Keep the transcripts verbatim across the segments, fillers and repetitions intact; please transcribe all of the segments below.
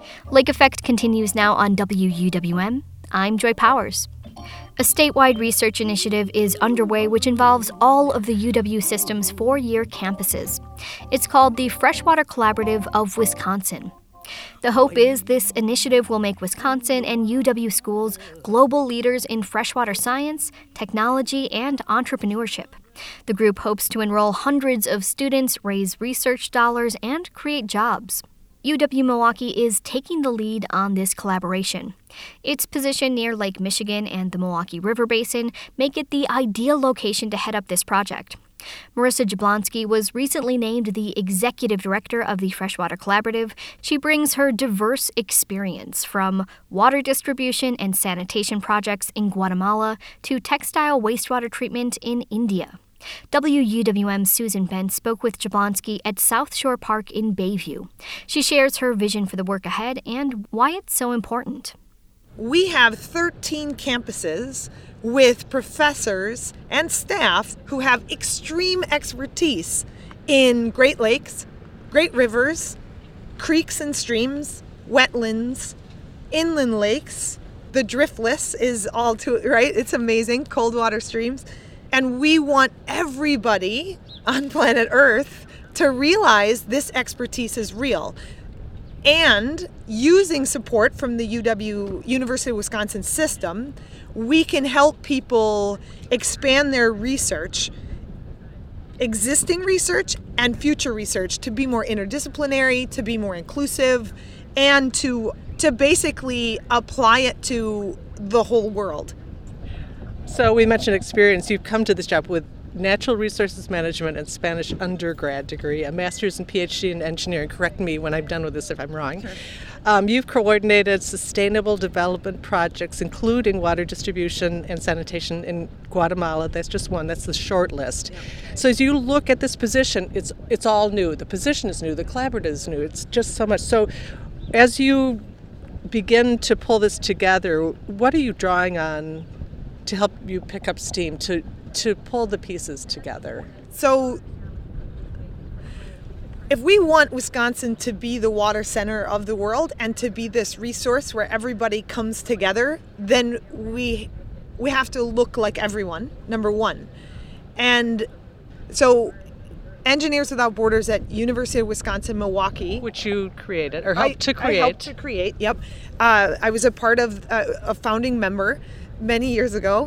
Lake Effect continues now on W U W M. I'm Joy Powers. A statewide research initiative is underway which involves all of the U W system's four-year campuses. It's called the Freshwater Collaborative of Wisconsin. The hope is this initiative will make Wisconsin and U W schools global leaders in freshwater science, technology, and entrepreneurship. The group hopes to enroll hundreds of students, raise research dollars, and create jobs. U W-Milwaukee is taking the lead on this collaboration. Its position near Lake Michigan and the Milwaukee River Basin make it the ideal location to head up this project. Marissa Jablonski was recently named the executive director of the Freshwater Collaborative. She brings her diverse experience from water distribution and sanitation projects in Guatemala to textile wastewater treatment in India. W U W M's Susan Bent spoke with Jablonski at South Shore Park in Bayview. She shares her vision for the work ahead and why it's so important. We have thirteen campuses with professors and staff who have extreme expertise in Great Lakes, Great Rivers, creeks and streams, wetlands, inland lakes. The driftless is all to right? It's amazing, cold water streams. And we want everybody on planet Earth to realize this expertise is real. And using support from the U W University of Wisconsin system, we can help people expand their research, existing research and future research, to be more interdisciplinary, to be more inclusive, and to to basically apply it to the whole world. So we mentioned experience. You've come to this job with Natural Resources Management and Spanish undergrad degree, a master's and P H D in engineering. Correct me when I'm done with this if I'm wrong. Sure. Um, you've coordinated sustainable development projects, including water distribution and sanitation in Guatemala. That's just one. That's the short list. Yeah. So as you look at this position, it's it's all new. The position is new. The collaborative is new. It's just so much. So as you begin to pull this together, what are you drawing on to help you pick up steam, to to pull the pieces together? So if we want Wisconsin to be the water center of the world and to be this resource where everybody comes together, then we we have to look like everyone, number one. And so Engineers Without Borders at University of Wisconsin-Milwaukee, which you created or helped I, to create. I helped to create, yep. Uh, I was a part of uh, a founding member many years ago,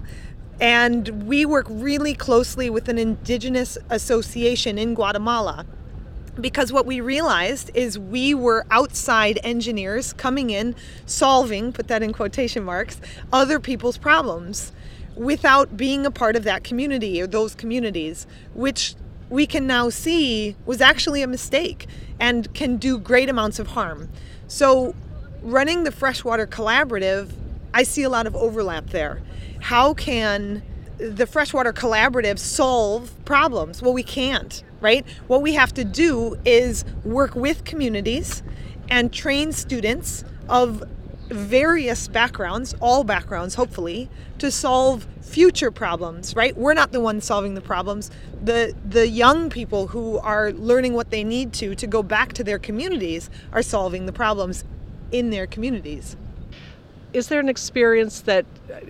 and we work really closely with an indigenous association in Guatemala, because what we realized is we were outside engineers coming in, solving, put that in quotation marks, other people's problems without being a part of that community or those communities, which we can now see was actually a mistake and can do great amounts of harm. So running the Freshwater Collaborative, I see a lot of overlap there. How can the Freshwater Collaborative solve problems? Well, we can't, right? What we have to do is work with communities and train students of various backgrounds, all backgrounds hopefully, to solve future problems, right? We're not the ones solving the problems. The the young people who are learning what they need to to go back to their communities are solving the problems in their communities. Is there an experience that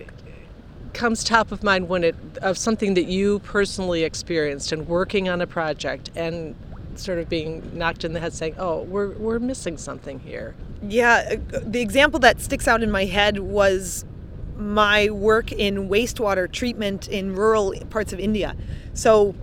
comes top of mind when it of something that you personally experienced in working on a project and sort of being knocked in the head saying, oh, we're we're missing something here? Yeah, the example that sticks out in my head was my work in wastewater treatment in rural parts of India. So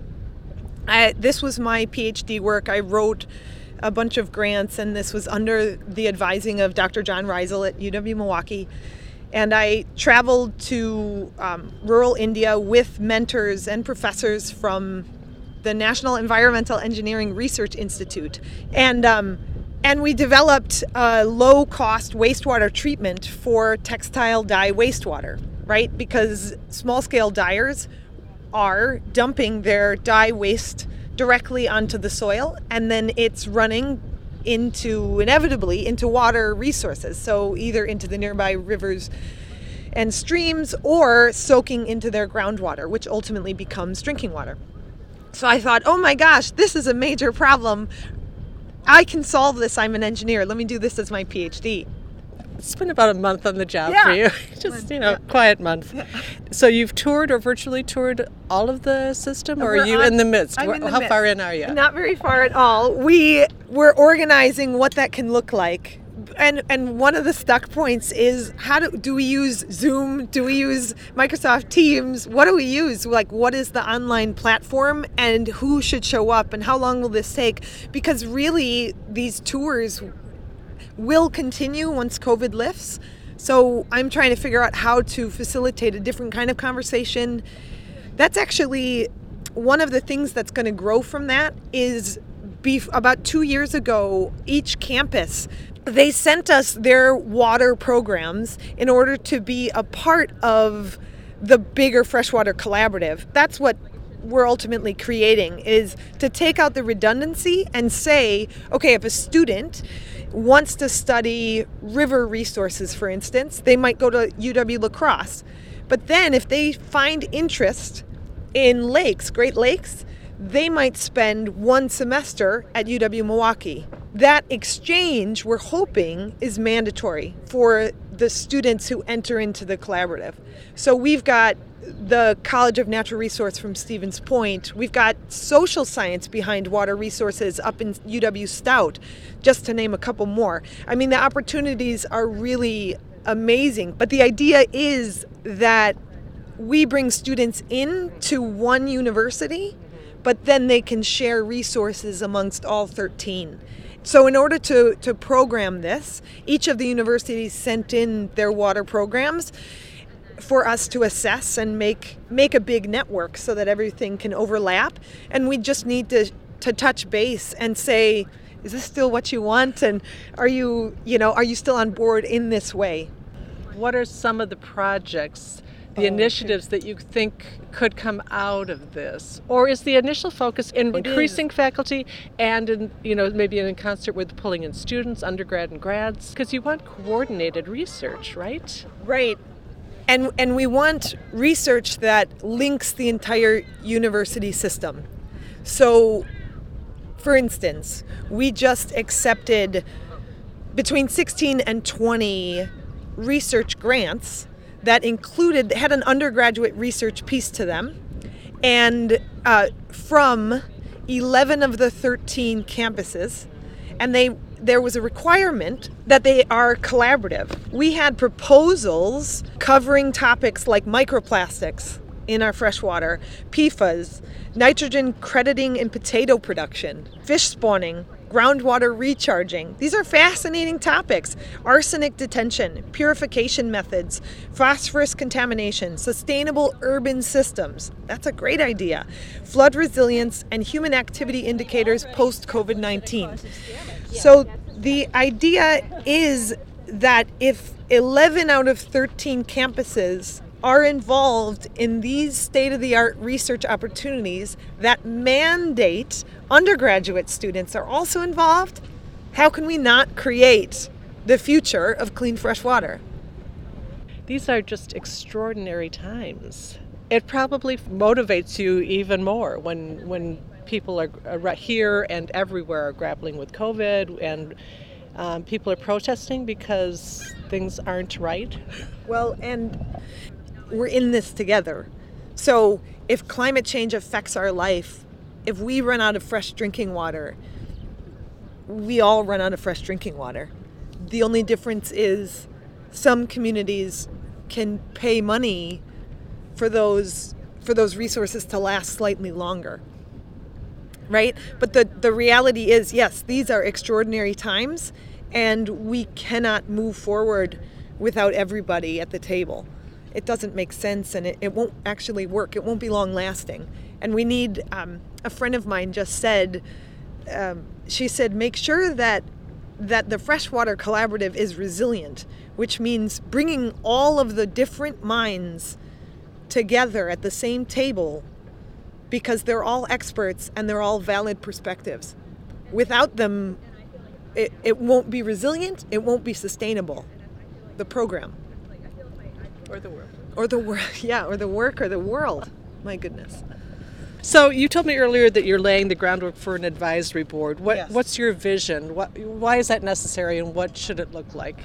I, this was my P H D work. I wrote a bunch of grants, and this was under the advising of Doctor John Reisel at U W-Milwaukee. And I traveled to um, rural India with mentors and professors from the National Environmental Engineering Research Institute. And um, and we developed a low-cost wastewater treatment for textile dye wastewater, right? Because small-scale dyers are dumping their dye waste directly onto the soil, and then it's running into, inevitably, into water resources. So either into the nearby rivers and streams or soaking into their groundwater, which ultimately becomes drinking water. So I thought, oh my gosh, this is a major problem. I can solve this. I'm an engineer. Let me do this as my PhD. It's been about a month on the job Yeah. for you. Just, you know, Yeah. quiet month. So you've toured or virtually toured all of the system, or We're are you on- in the midst? I'm Wh- in the How midst. far in are you? Not very far at all. We we're organizing what that can look like. And and one of the stuck points is how do do we use Zoom? Do we use Microsoft Teams? What do we use? Like, what is the online platform, and who should show up, and how long will this take? Because really, these tours will continue once COVID lifts. So I'm trying to figure out how to facilitate a different kind of conversation. That's actually one of the things that's going to grow from that is be, about two years ago, each campus, they sent us their water programs in order to be a part of the bigger freshwater collaborative. That's what we're ultimately creating, is to take out the redundancy and say, okay, if a student wants to study river resources, for instance, they might go to U W La Crosse. But then if they find interest in lakes, Great Lakes, they might spend one semester at U W Milwaukee. That exchange, we're hoping, is mandatory for the students who enter into the collaborative. So we've got the College of Natural Resource from Stevens Point. We've got social science behind water resources up in U W Stout, just to name a couple more. I mean, the opportunities are really amazing. But the idea is that we bring students into one university, but then they can share resources amongst all thirteen. So in order to, to program this, each of the universities sent in their water programs for us to assess and make make a big network so that everything can overlap. And we just need to, to touch base and say, is this still what you want? And are you, you know, are you still on board in this way? What are some of the projects, the Oh, initiatives that you think could come out of this? Or is the initial focus in It increasing faculty and, in, you know, maybe in concert with pulling in students, undergrad and grads? Because you want coordinated research, right? Right. And and we want research that links the entire university system. So, for instance, we just accepted between sixteen and twenty research grants that included, had an undergraduate research piece to them, and uh, from eleven of the thirteen campuses, and they there was a requirement that they are collaborative. We had proposals covering topics like microplastics in our freshwater, P F A S, nitrogen crediting in potato production, fish spawning, groundwater recharging. These are fascinating topics. Arsenic detention, purification methods, phosphorus contamination, sustainable urban systems. That's a great idea. Flood resilience and human activity indicators post-COVID nineteen. So the idea is that if eleven out of thirteen campuses are involved in these state-of-the-art research opportunities that mandate undergraduate students are also involved, how can we not create the future of clean fresh water? These are just extraordinary times. It probably motivates you even more when when people are, are here and everywhere are grappling with COVID, and um, people are protesting because things aren't right. Well, and we're in this together. So if climate change affects our life, if we run out of fresh drinking water, we all run out of fresh drinking water. The only difference is some communities can pay money for those for those resources to last slightly longer. Right? But the, the reality is, yes, these are extraordinary times, and we cannot move forward without everybody at the table. It doesn't make sense, and it, it won't actually work. It won't be long lasting. And we need, um, a friend of mine just said, um, she said, make sure that that the Freshwater Collaborative is resilient, which means bringing all of the different minds together at the same table, because they're all experts and they're all valid perspectives. Without them, it, it won't be resilient, it won't be sustainable, the program. Or the world. Or the work, yeah, or the work or the world. My goodness. So you told me earlier that you're laying the groundwork for an advisory board. What, Yes. What's your vision? What, why is that necessary, and what should it look like?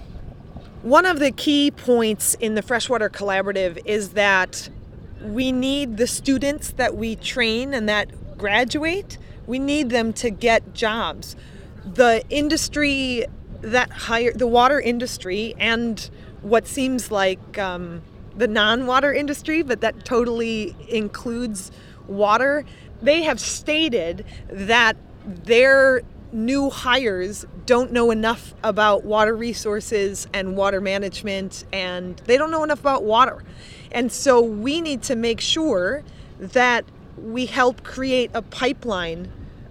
One of the key points in the Freshwater Collaborative is that we need the students that we train and that graduate, we need them to get jobs. The industry that hire, the water industry and what seems like um, the non-water industry, but that totally includes water, they have stated that their new hires don't know enough about water resources and water management, and they don't know enough about water. And so we need to make sure that we help create a pipeline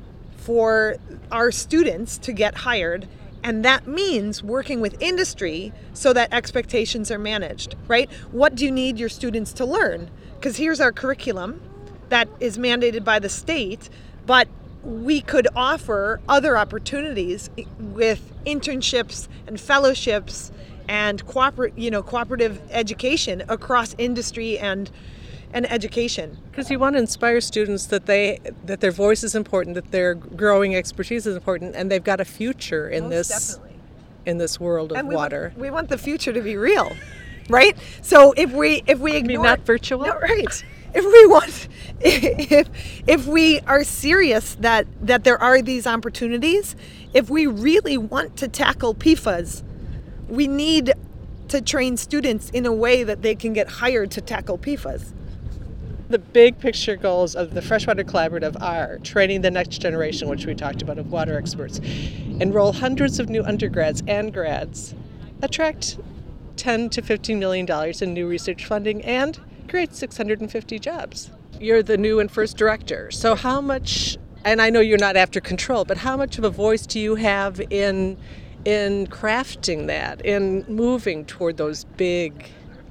for our students to get hired. And that means working with industry so that expectations are managed, right? What do you need your students to learn? Because here's our curriculum that is mandated by the state, but we could offer other opportunities with internships and fellowships and cooper- you know, cooperative education across industry and and education. Because you want to inspire students that they that their voice is important, that their growing expertise is important, and they've got a future in Most this definitely. in this world of And we water. Want, we want the future to be real, right? So if we if we ignore, I mean, not virtual. No, right. If we want, if if we are serious that that there are these opportunities, if we really want to tackle P F A S, we need to train students in a way that they can get hired to tackle P F A S. The big picture goals of the Freshwater Collaborative are training the next generation, which we talked about, of water experts, enroll hundreds of new undergrads and grads, attract ten to fifteen million dollars in new research funding, and create six hundred fifty jobs. You're the new and first director. So how much, and I know you're not after control, but how much of a voice do you have in in crafting that, in moving toward those big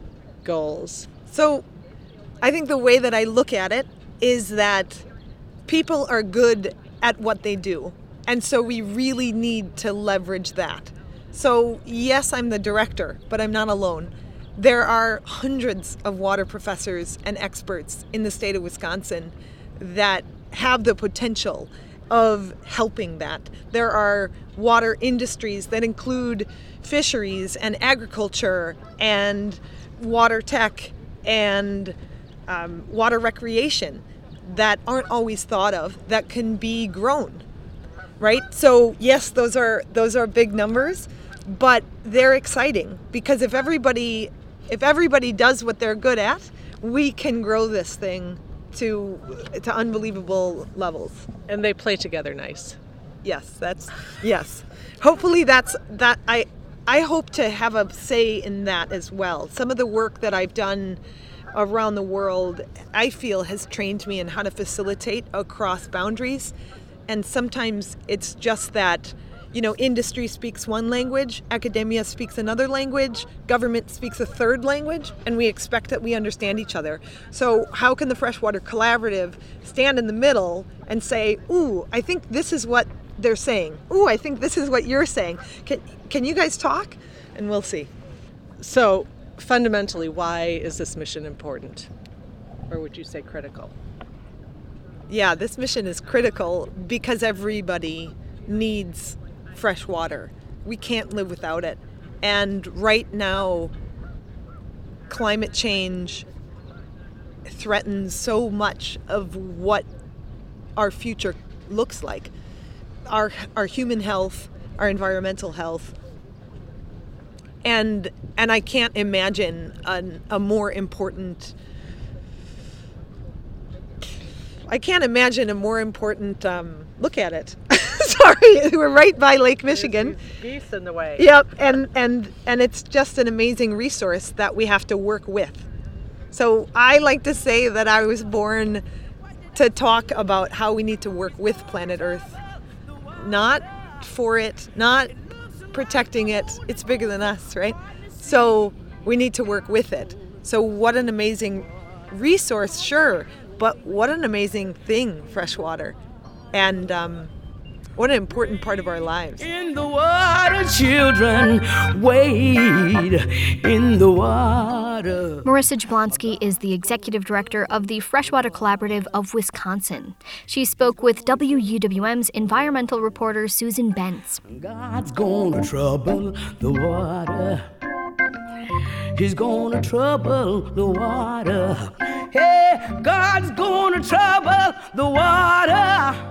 goals? So I think the way that I look at it is that people are good at what they do. And so we really need to leverage that. So yes, I'm the director, but I'm not alone. There are hundreds of water professors and experts in the state of Wisconsin that have the potential of helping that. There are water industries that include fisheries and agriculture and water tech and um, water recreation that aren't always thought of, that can be grown, right? So yes, those are those are big numbers, but they're exciting because if everybody if everybody does what they're good at, we can grow this thing to to unbelievable levels. And they play together nice. Yes, that's yes. Hopefully that's that I I hope to have a say in that as well. Some of the work that I've done around the world, I feel, has trained me in how to facilitate across boundaries. And sometimes it's just that, you know, industry speaks one language, academia speaks another language, government speaks a third language, and we expect that we understand each other. So how can the Freshwater Collaborative stand in the middle and say, ooh, I think this is what they're saying. Ooh, I think this is what you're saying. Can, can you guys talk? And we'll see. So fundamentally, why is this mission important? Or would you say critical? Yeah, this mission is critical because everybody needs fresh water. We can't live without it. And right now, climate change threatens so much of what our future looks like. Our our human health, our environmental health. And and I can't imagine an, a more important I can't imagine a more important um, look at it. Sorry, we're right by Lake Michigan. There's geese in the way. Yep, and, and and it's just an amazing resource that we have to work with. So I like to say that I was born to talk about how we need to work with planet Earth. Not for it, not protecting it. It's bigger than us, right? So we need to work with it. So what an amazing resource, sure, but what an amazing thing, fresh water. And um, What an important part of our lives. In the water, children, wade in the water. Marissa Jablonski is the executive director of the Freshwater Collaborative of Wisconsin. She spoke with W U W M's environmental reporter Susan Bentz. God's gonna trouble the water. He's gonna trouble the water. Hey, God's gonna trouble the water.